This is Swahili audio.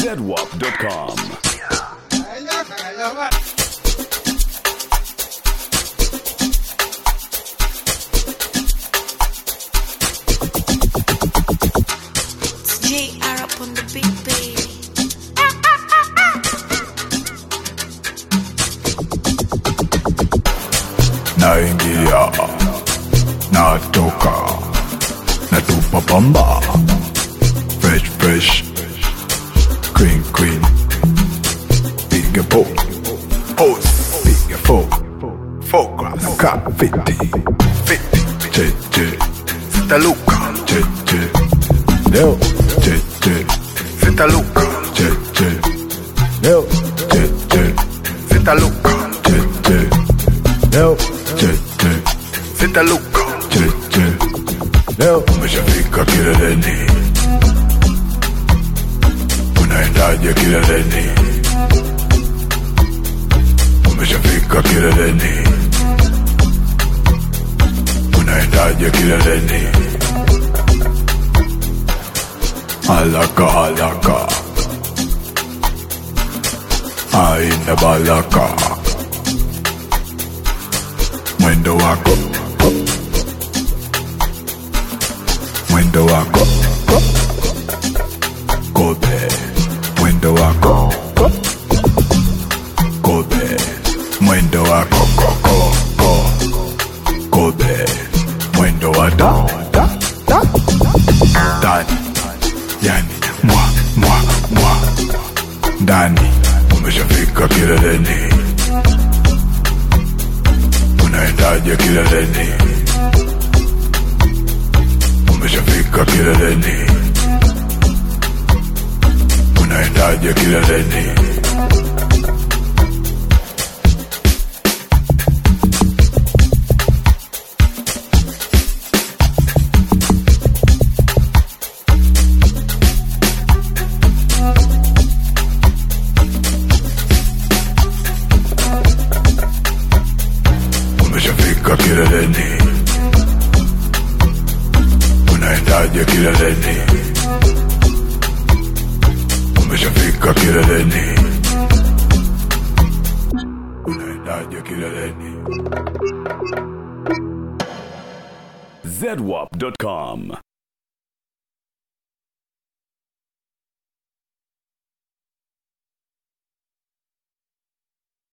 zedwap.com. JR up on the beat, baby. Naingia, natoka, natupa pamba. Fresh, fresh, clean, clean. Piga po, pose, piga fo. Focus, ka, 50, 50. Che, che, Santa Luca. Che, che, Leo. Che, che, Santa Luca. Che, che, Leo. Che, che, Santa Luca. Che, che, Leo. Che, che, Santa Luca. Che, che, Leo. Umeshafika kileleni, unaendaje kileleni? Umeshafika kileleni, unaendaje kileleni? Haraka haraka, haina baraka. Mwendo wako, mwendo wako, kobe. Mwendo wako, kobe. Mwendo wako, kobe. Mwendo wa ndani, yani mwa ndani. Umeshafika kileleni, unaendaje kileleni? Umeshafika kileleni, unaendaje kileleni? Umeshafika kileleni, unaendaje kileleni? Umeshafika kileleni, unaendaje kileleni? zedwap.com.